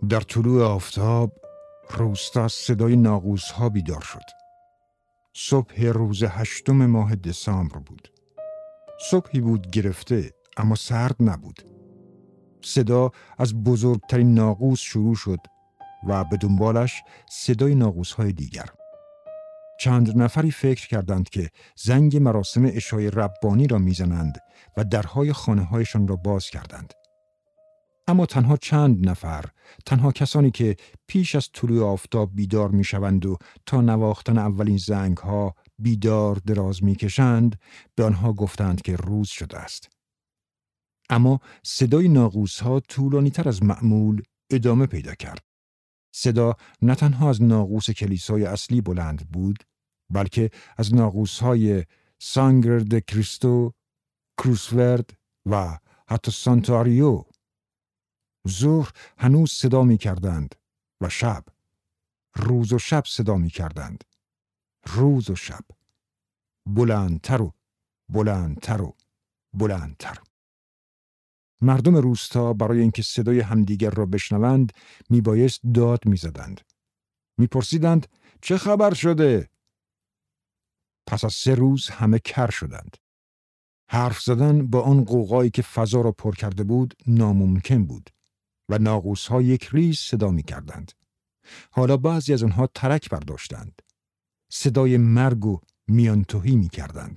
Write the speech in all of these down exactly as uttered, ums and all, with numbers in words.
در طلوع آفتاب روستا از صدای ناقوس‌ها بیدار شد. صبح روز هشتم ماه دسامبر بود. صبحی بود گرفته اما سرد نبود. صدا از بزرگترین ناقوس شروع شد و به دنبالش صدای ناقوس‌های دیگر. چند نفری فکر کردند که زنگ مراسم عشای ربانی را میزنند و درهای خانه‌هایشان را باز کردند. اما تنها چند نفر، تنها کسانی که پیش از طلوع آفتاب بیدار میشوند و تا نواختن اولین زنگ‌ها بیدار دراز میکشند، به آنها گفتند که روز شده است. اما صدای ناقوس‌ها طولانی‌تر از معمول ادامه پیدا کرد. صدا نه تنها از ناقوس کلیسای اصلی بلند بود، بلکه از ناقوس‌های سانگر د کریستو، کروسورد و حتی سانتاریو. ظهر هنوز صدا می کردند و شب، روز و شب صدا می کردند. روز و شب، بلندتر و بلندتر و بلندتر. مردم روستا برای اینکه صدای همدیگر را بشنوند می بایست داد می زدند. می پرسیدند چه خبر شده؟ پس از سه روز همه کر شدند. حرف زدن با آن غوغایی که فضا را پر کرده بود ناممکن بود و ناقوس‌ها یک ریز صدا می کردند. حالا بعضی از آنها ترک برداشتند. صدای مرگ و میانتوهی می کردند.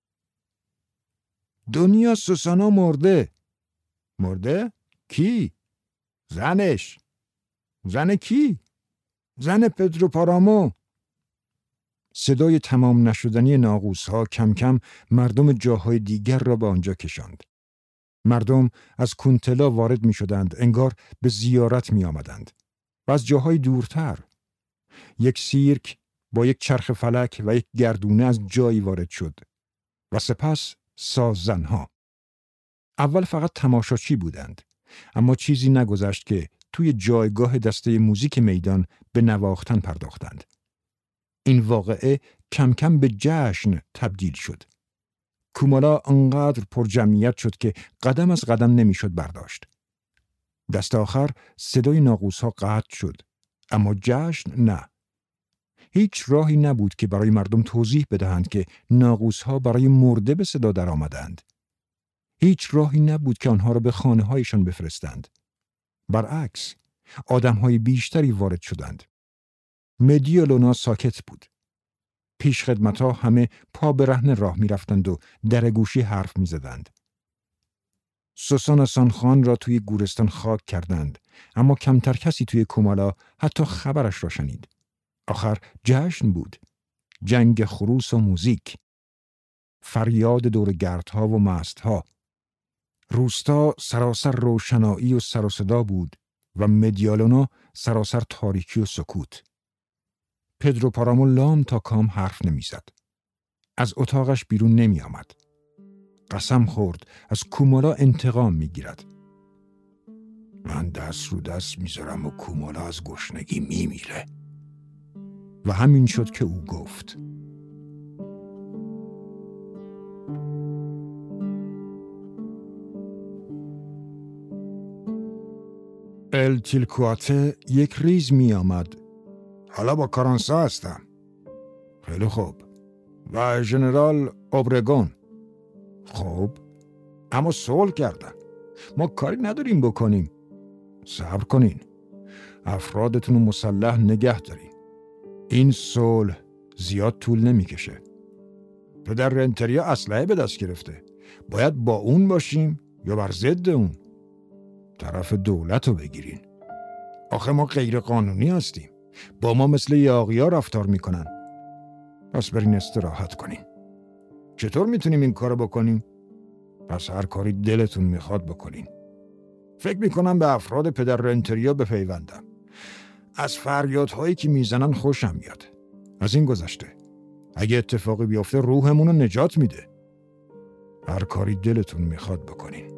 دنیا سوسانا مرده. مرده؟ کی؟ زنش. زن کی؟ زن پدرو پارامو. صدای تمام نشدنی ناقوس‌ها کم کم مردم جاهای دیگر را به آنجا کشاند. مردم از کونتلا وارد می شدند، انگار به زیارت می آمدند. و از جاهای دورتر. یک سیرک با یک چرخ فلک و یک گردونه از جایی وارد شد. و سپس ساززنها. اول فقط تماشاچی بودند. اما چیزی نگذشت که توی جایگاه دسته موزیک میدان به نواختن پرداختند. این واقعه کم کم به جشن تبدیل شد. کومالا انقدر پر جمعیت شد که قدم از قدم نمیشد برداشت. دست آخر صدای ناقوس‌ها قطع شد، اما جشن نه. هیچ راهی نبود که برای مردم توضیح بدهند که ناقوس‌ها برای مرده به صدا در آمدند. هیچ راهی نبود که آنها را به خانه‌هایشان بفرستند. برعکس، آدم‌های بیشتری وارد شدند. مدیالونا ساکت بود. پیشخدمت‌ها همه پا برهنه راه می‌رفتند و در گوشی حرف می‌زدند. سوسانا سانخان را توی گورستان خاک کردند، اما کمتر کسی توی کومالا حتی خبرش را شنید. آخر جشن بود. جنگ خروس و موزیک. فریاد دور گردها و مستها. روستا سراسر روشنایی و سر و صدا بود و مدیالونا سراسر تاریکی و سکوت. پدرو پارامو لام تا کام حرف نمی زد. از اتاقش بیرون نمی آمد. قسم خورد از کومالا انتقام می گیرد. من دست رو دست می زارم و کومالا از گشنگی می میره. و همین شد که او گفت. ال تیلکواته یک ریز می آمد. حالا با کارانسا هستم. خیلی خوب. و ژنرال اوبرگون. خوب. اما صلح کردن. ما کاری نداریم بکنیم. صبر کنین. افرادتون رو مسلح نگه دارین. این صلح زیاد طول نمیکشه. پدر رنتریا اسلحه به دست گرفته. باید با اون باشیم یا بر ضد اون؟ طرف دولت رو بگیرین. آخه ما غیر قانونی هستیم. با ما مثل یاغی‌ها رفتار میکنن. پس برین استراحت کنین. چطور میتونیم این کارو بکنیم؟ پس هر کاری دلتون میخواد بکنین. فکر میکنم به افراد پدر رنتریا بپیوندم. از فریادهایی که میزنن خوشم میاد. از این گذشته اگه اتفاقی بیفته روحمون رو نجات میده. هر کاری دلتون میخواد بکنین.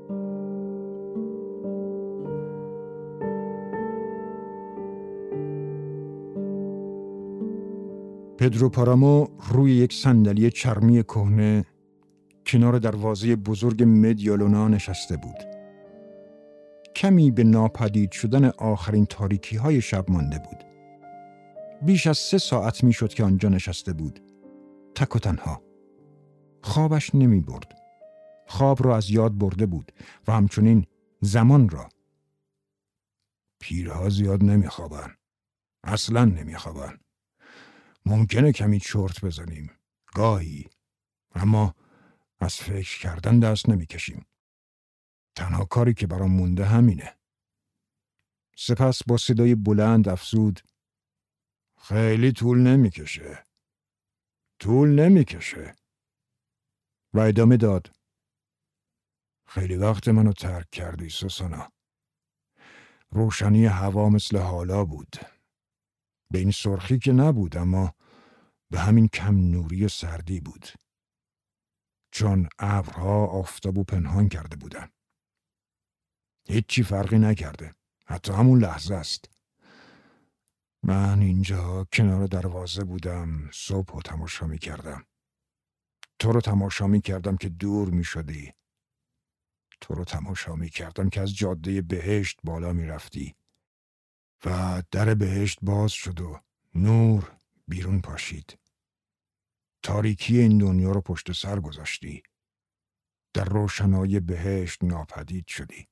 پدرو پارامو روی یک صندلی چرمی کهنه کنار دروازه بزرگ مدیالونا نشسته بود. کمی به ناپدید شدن آخرین تاریکی های شب مانده بود. بیش از سه ساعت می شد که آنجا نشسته بود. تک و تنها. خوابش نمی برد. خواب را از یاد برده بود و همچنین زمان را. پیرها زیاد نمی خوابن. اصلا نمی خوابن. ممکنه کمی چرت بزنیم. گاهی. اما از فکر کردن دست نمی کشیم. تنها کاری که برام مونده همینه. سپس با صدای بلند افزود: خیلی طول نمی کشه. طول نمی کشه. و ادامه داد: خیلی وقت منو ترک کردی سوسانا. روشنی هوا مثل حالا بود. به این سرخی که نبود، اما به همین کم نوری و سردی بود. چون ابرها آفتابو پنهان کرده بودن. هیچی فرقی نکرده. حتی همون لحظه است. من اینجا کنار دروازه بودم، صبح رو تماشا می کردم. تو رو تماشا می کردم که دور می شدی. تو رو تماشا می کردم که از جاده بهشت بالا می رفتی. و در بهشت باز شد و نور بیرون پاشید. تاریکی این دنیا رو پشت سر گذاشتی. در روشنایی بهشت ناپدید شدی.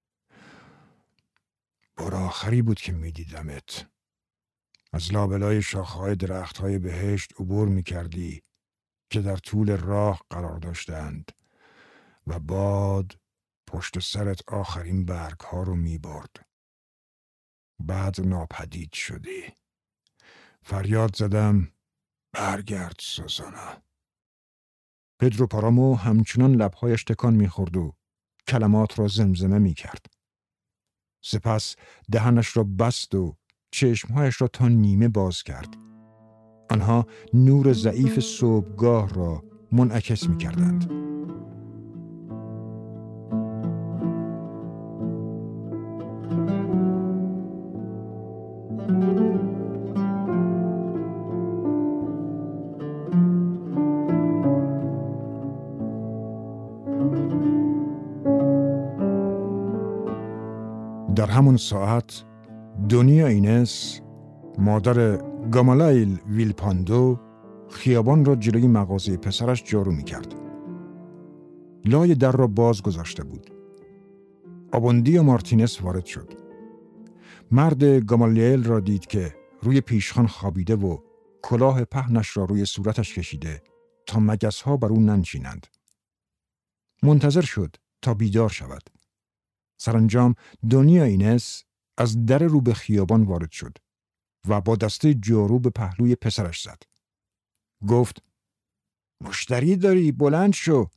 بار آخری بود که می دیدمت. از لابلای شاخه‌های درخت‌های بهشت عبور می کردی که در طول راه قرار داشتند و باد پشت سرت آخرین برگ‌ها رو می برد. بعد ناپدید شدی. فریاد زدم: برگرد سوزانا. پدرو پارامو همچنان لبهایش تکان می‌خورد و کلمات را زمزمه می‌کرد. سپس دهنش را بست و چشمهایش را تا نیمه باز کرد. آنها نور ضعیف صبحگاه را منعکس می‌کردند. در همون ساعت دنیا اینس، مادر گامالایل ویلپاندو، خیابان را جلوی مغازه پسرش جارو می‌کرد. لای در را باز گذاشته بود. آبوندی و مارتینز وارد شد. مرد گامالیل را دید که روی پیشخوان خوابیده و کلاه پهنش را روی صورتش کشیده تا مگس‌ها بر او ننشینند. منتظر شد تا بیدار شود. سرانجام دنیا اینس از در رو به خیابان وارد شد و با دسته جارو به پهلوی پسرش زد. گفت: مشتری داری، بلند شو.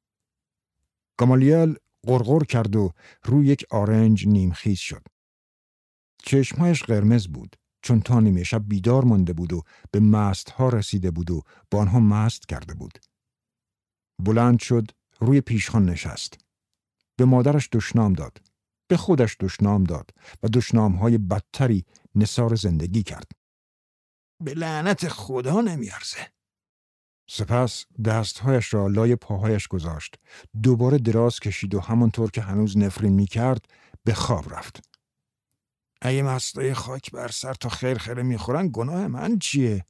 گامالیل غرغر کرد و روی یک آرنج نیمخیز شد. چشمهایش قرمز بود چون تا نیمه شب بیدار مانده بود و به مستها رسیده بود و با آنها مست کرده بود. بلند شد، روی پیشخوان نشست. به مادرش دشنام داد. به خودش دشنام داد و دشنامهای بدتری نثار زندگی کرد. به لعنت خدا نمیارزه. سپس دستهایش را لای پاهایش گذاشت. دوباره دراز کشید و همانطور که هنوز نفرین میکرد به خواب رفت. اگه مستای خاک بر سر تا خیر خیره میخورن، گناه من چیه؟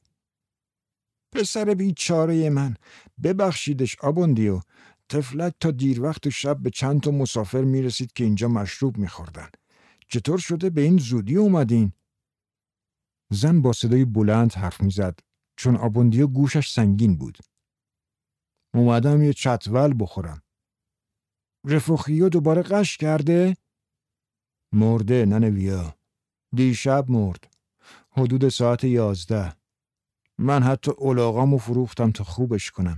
پسر بیچاره من، ببخشیدش آبوندیو. تفلک تا دیر وقت شب به چند تا مسافر میرسید که اینجا مشروب میخوردن. چطور شده به این زودی اومدین؟ زن با صدای بلند حرف میزد چون آبوندیو گوشش سنگین بود. اومدم یه چتول بخورم. رفوخیو دوباره قش کرده؟ مرده ننویا. دیشب مرد. حدود ساعت یازده. من حتی الاغامو فروختم تا خوبش کنم.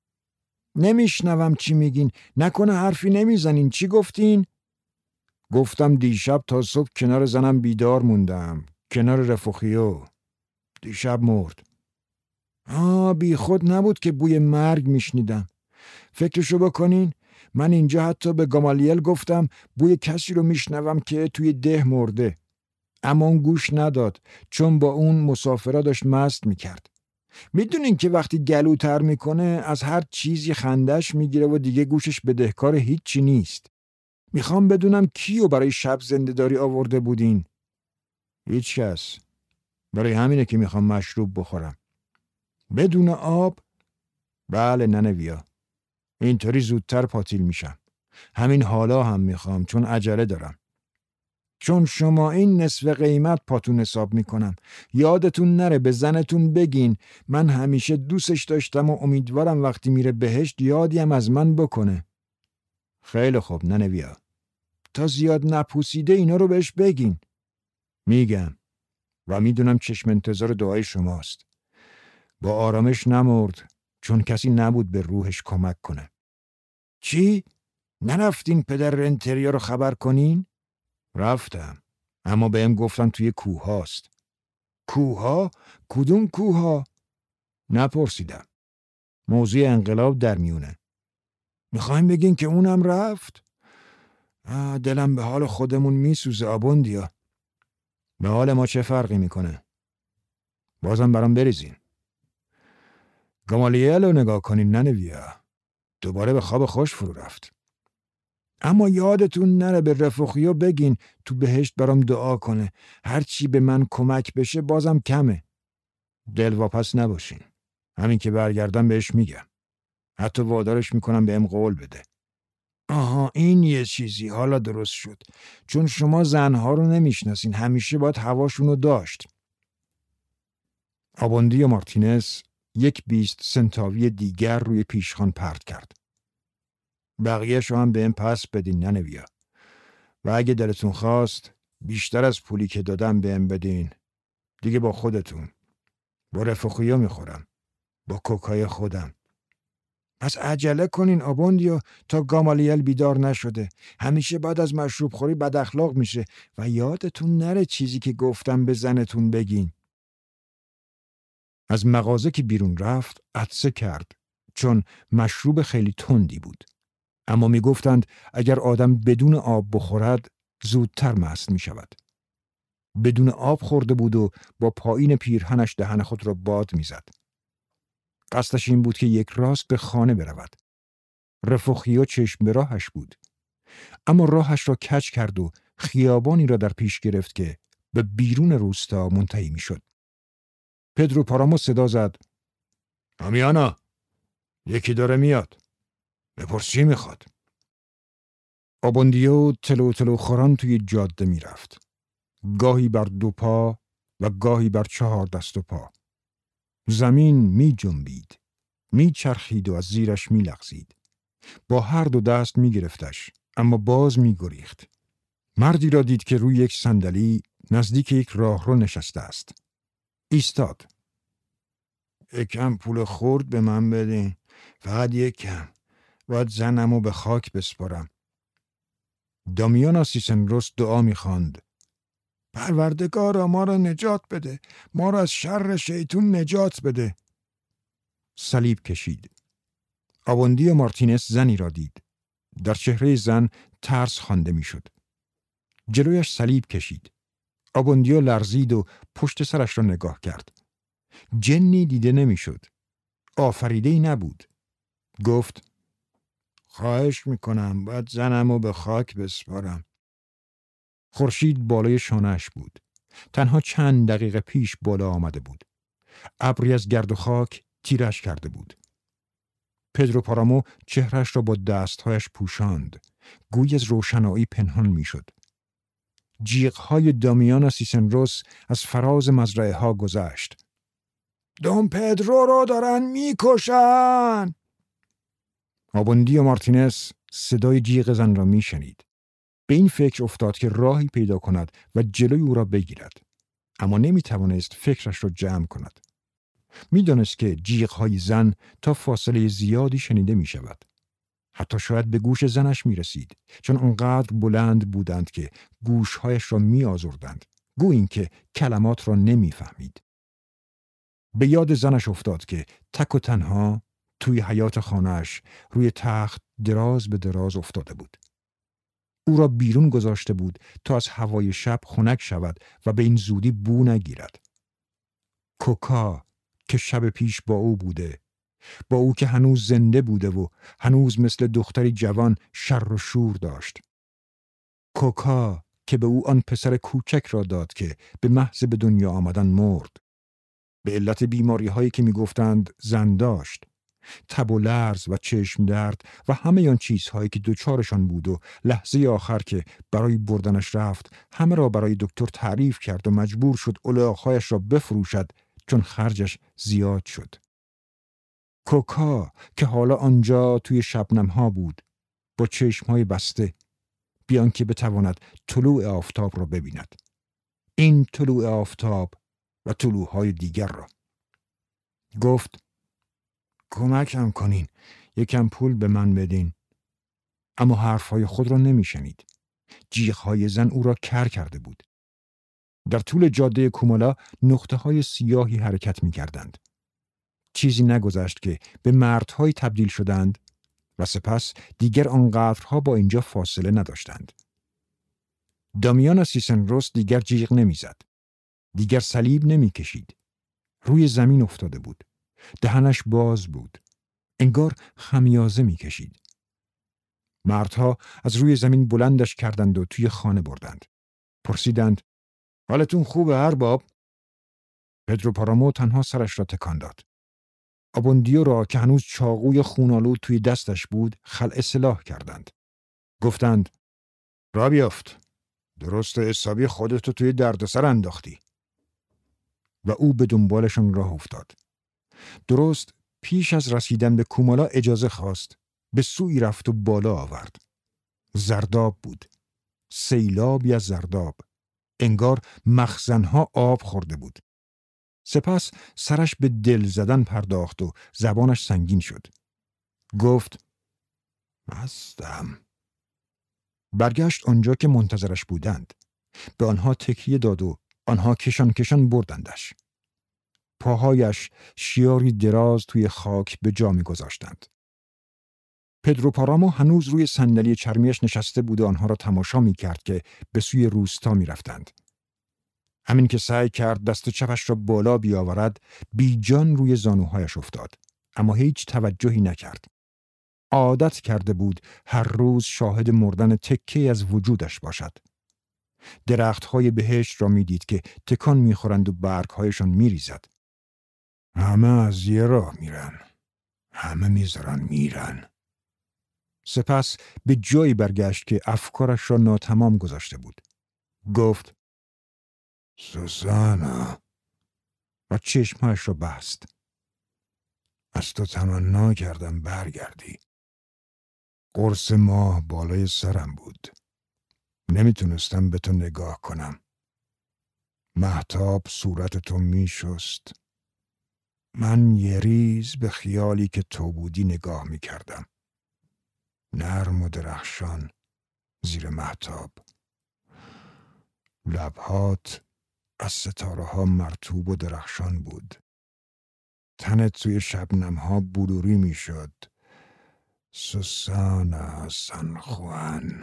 نمیشنوم چی میگین. نکنه حرفی نمیزنین. چی گفتین؟ گفتم دیشب تا صبح کنار زنم بیدار موندم. کنار رفوخیو. دیشب مرد. آه بی خود نبود که بوی مرگ میشنیدم. فکرشو بکنین. من اینجا حتی به گامالیل گفتم بوی کسی رو میشنوم که توی ده مرده. اما اون گوش نداد چون با اون مسافرا داشت مست میکرد. میدونین که وقتی گلوتر میکنه از هر چیزی خندش میگیره و دیگه گوشش بدهکار هیچی نیست. میخوام بدونم کیو برای شب زنده‌داری آورده بودین. هیچ کس. برای همینه که میخوام مشروب بخورم. بدون آب؟ بله ننویا. اینطوری زودتر پاتیل میشم. همین حالا هم میخوام چون عجله دارم. چون شما این نصف قیمت پاتون حساب میکنم. یادتون نره به زنتون بگین من همیشه دوستش داشتم و امیدوارم وقتی میره بهشت یادی هم از من بکنه. خیلی خوب ننویا. تا زیاد نپوسیده اینا رو بهش بگین. میگم و میدونم چشم انتظار دعای شماست. با آرامش نمرد چون کسی نبود به روحش کمک کنه. چی؟ نرفتین پدر رنتریا رو خبر کنین؟ رفتم. اما بهم گفتن توی کوه هاست. کوه ها؟ کدوم کوه ها؟ نپرسیدم. موضوع انقلاب در میونه. میخوایم بگین که اونم رفت؟ دلم به حال خودمون میسوزه آبوندیا. به حال ما چه فرقی میکنه؟ بازم برام بریزین. گامالیل رو نگاه کنین ننویا. دوباره به خواب خوش فرو رفت. اما یادتون نره به رفقیا بگین تو بهشت برام دعا کنه. هرچی به من کمک بشه بازم کمه. دلواپس نباشین. همین که برگردم بهش میگم. حتی وادارش میکنم بهم قول بده. آها این یه چیزی حالا درست شد. چون شما زنها رو نمیشناسین همیشه باید هواشون رو داشت. آبوندی مارتینز یک بیست سنتاوی دیگر روی پیشخوان پرت کرد. بقیه شو هم بهم پس بدین ننویا. و اگه دلتون خواست بیشتر از پولی که دادم بهم بدین. دیگه با خودتون. با رفقیا میخورم. با کوکای خودم. پس عجله کنین آبوندیو تا گامالیل بیدار نشده. همیشه بعد از مشروب خوری بد اخلاق میشه و یادتون نره چیزی که گفتم به زنتون بگین. از مغازه که بیرون رفت عطسه کرد چون مشروب خیلی تندی بود. اما میگفتند اگر آدم بدون آب بخورد زودتر مست می شود. بدون آب خورده بود و با پایین پیرهنش دهن خود را باد می زد. قصدش این بود که یک راست به خانه برود. رفوخیا چشم به راهش بود. اما راهش را کج کرد و خیابانی را در پیش گرفت که به بیرون روستا منتهی می شد. پدرو پارامو صدا زد. آمیانا یکی داره میاد. بپرس چی میخواد؟ آبوندیو تلو تلو خوران توی جاده می رفت. گاهی بر دو پا و گاهی بر چهار دست و پا. زمین می جنبید. می چرخید و از زیرش می لغزید. با هر دو دست می گرفتش اما باز می گریخت. مردی را دید که روی یک صندلی نزدیک یک راهرو نشسته است. ایستاد. یکم پول خورد به من بدین. فقط یکم. باید زنمو به خاک بسپارم. دامیانا سیسنروس دعا می‌خواند. پروردگارا ما را نجات بده. ما را از شر شیطون نجات بده. صلیب کشید. آبوندی مارتینز زنی را دید. در چهره زن ترس خوانده می‌شد. جلویش صلیب کشید. آبوندیو لرزید و پشت سرش را نگاه کرد. جنی دیده نمی‌شد. آفریده‌ای نبود. گفت خواهش میکنم باید زنمو به خاک بسپارم. خورشید بالای شانه‌اش بود. تنها چند دقیقه پیش بالا آمده بود. ابری از گرد و خاک تیرش کرده بود. پدرو پارامو چهرش را با دستهایش پوشاند. گویی از روشنایی پنهان میشد. جیغ‌های دامیانا سیسنروس از فراز مزرعه ها گذشت. دون پدرو رو دارن میکشن! آبوندی و مارتینز صدای جیغ زن را میشنید. به این فکر افتاد که راهی پیدا کند و جلوی او را بگیرد. اما نمیتوانست فکرش را جمع کند. میدانست که جیغ‌های زن تا فاصله زیادی شنیده می شود. حتی شاید به گوش زنش می رسید چون انقدر بلند بودند که گوشهایش را می آزردند. گویی اینکه کلمات را نمی فهمید. به یاد زنش افتاد که تک و تنها توی حیاط خانه‌اش روی تخت دراز به دراز افتاده بود. او را بیرون گذاشته بود تا از هوای شب خنک شود و به این زودی بو نگیرد. کوکا که شب پیش با او بوده، با او که هنوز زنده بوده و هنوز مثل دختری جوان شر و شور داشت. کوکا که به او آن پسر کوچک را داد که به محض به دنیا آمدن مرد. به علت بیماری هایی که می گفتند زن داشت. تب و لرز و چشم درد و همه آن چیزهایی که دوچارشان بود و لحظه آخر که برای بردنش رفت همه را برای دکتر تعریف کرد و مجبور شد الاغ‌هایش را بفروشد چون خرجش زیاد شد. کوکا که حالا آنجا توی شبنم‌ها بود با چشم‌های بسته بیان که بتواند طلوع آفتاب را ببیند. این طلوع آفتاب و طلوع‌های دیگر را. گفت کمکم کنین، یکم پول به من بدین. اما حرفهای خود را نمیشنید. جیغ‌های زن او را کر کرده بود. در طول جاده کومالا نقطه‌های سیاهی حرکت می‌کردند. چیزی نگذشت که به مردهایی تبدیل شدند و سپس دیگر آنقدرها با اینجا فاصله نداشتند. دامیان سیسنروس دیگر جیغ نمی‌زد. دیگر صلیب نمی‌کشید. روی زمین افتاده بود. دهنش باز بود. انگار خمیازه می‌کشید. مردها از روی زمین بلندش کردند و توی خانه بردند. پرسیدند حالتون خوبه ارباب؟ پدرو پارامو تنها سرش را تکان داد. آبوندیو را که هنوز چاقوی خونالود توی دستش بود خلع سلاح کردند. گفتند را بیافت. درست حسابی خودتو توی دردسر انداختی. و او به دنبالشان راه افتاد. درست پیش از رسیدن به کومالا اجازه خواست. به سوی رفت و بالا آورد. زرداب بود. سیلابی از زرداب. انگار مخزنها آب خورده بود. سپس سرش به دل زدن پرداخت و زبانش سنگین شد. گفت مستم. برگشت آنجا که منتظرش بودند. به آنها تکیه داد و آنها کشان کشان بردندش. پاهایش شیاری دراز توی خاک به جا می گذاشتند. پدرو پارامو هنوز روی صندلی چرمیش نشسته بود و آنها را تماشا می کرد که به سوی روستا می رفتند. همین که سعی کرد دست چپش را بالا بیاورد بی جان روی زانوهایش افتاد. اما هیچ توجهی نکرد. عادت کرده بود هر روز شاهد مردن تکه از وجودش باشد. درختهای بهشت را می دید که تکان می خورند و برگهایشان می ریزد. همه از یه راه میرن. همه میذارن میرن. سپس به جایی برگشت که افکارش را ناتمام گذاشته بود. گفت سوزانا و چشمهایش را بست. از تو تمنا کردم برگردی. قرص ماه بالای سرم بود. نمیتونستم به تو نگاه کنم. مهتاب صورت تو میشست. من یه ریز به خیالی که تو بودی نگاه میکردم. نرم و درخشان زیر مهتاب. لبهات از ستاره ها مرطوب و درخشان بود. تنت توی شبنم ها بلوری می شد. سوسانا سانخوان.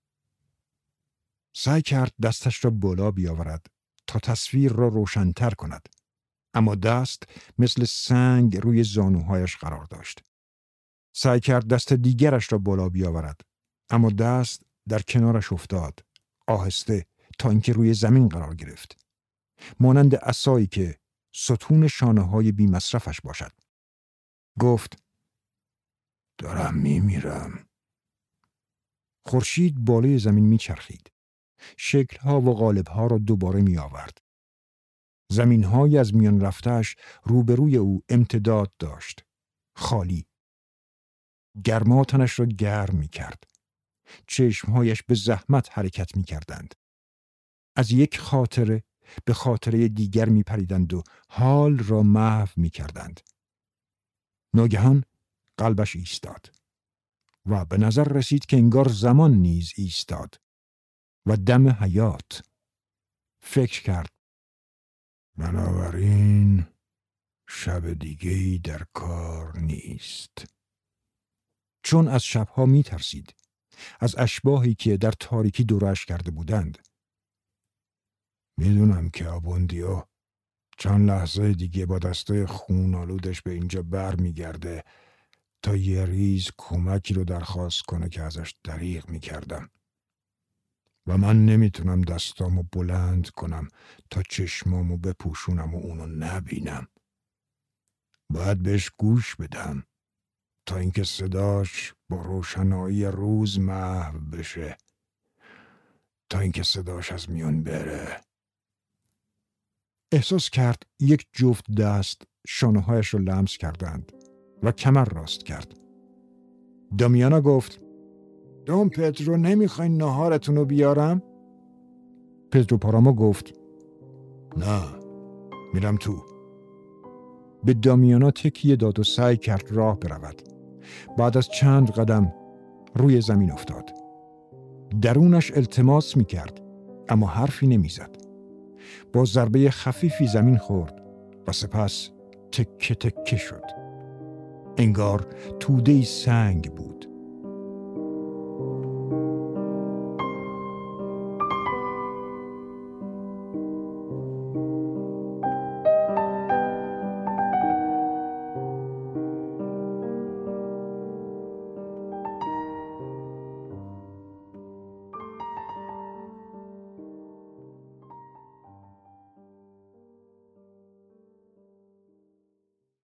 سعی کرد دستش را بالا بیاورد تا تصویر را روشن‌تر کند. اما دست مثل سنگ روی زانوهایش قرار داشت. سعی کرد دست دیگرش را بالا بیاورد. اما دست در کنارش افتاد. آهسته تا اینکه روی زمین قرار گرفت. مانند عصایی که ستون شانه‌های بی مصرفش باشد. گفت دارم میمیرم. خورشید بالای زمین میچرخید. شکل‌ها و قالب‌ها را دوباره میآورد. زمین‌های از میان رفته‌اش روبروی او امتداد داشت. خالی. گرما تنش را گرم می‌کرد. چشم‌هایش به زحمت حرکت می‌کردند. از یک خاطره به خاطره دیگر می‌پریدند و حال را محو می‌کردند. ناگهان قلبش ایستاد و به نظر رسید که انگار زمان نیز ایستاد و دم حیات. فکر کرد بنابراین شب دیگه‌ای در کار نیست. چون از شبها می ترسید. از اشباحی که در تاریکی دورش کرده بودند. میدونم که آبوندیو چند لحظه دیگه با دستای خون آلودش به اینجا بر میگرده تا یه ریز کمکی رو درخواست کنه که ازش دریغ میکردم. و من نمیتونم دستامو بلند کنم تا چشمامو بپوشونم و اونو نبینم. باید بهش گوش بدم تا اینکه صداش با روشنایی روز محو بشه، تا اینکه صداش از میون بره. احساس کرد یک جفت دست شانه‌هایش رو لمس کردند و کمر راست کرد. دامیانا گفت: دون پدرو، نمیخواین ناهارتون رو بیارم؟ پدرو پارامو گفت: نه، میرم تو. به دامیانا تکیه داد و سعی کرد راه برود. بعد از چند قدم روی زمین افتاد. درونش التماس میکرد اما حرفی نمیزد. با ضربه خفیفی زمین خورد و سپس تکه تکه شد. انگار توده‌ای سنگ بود.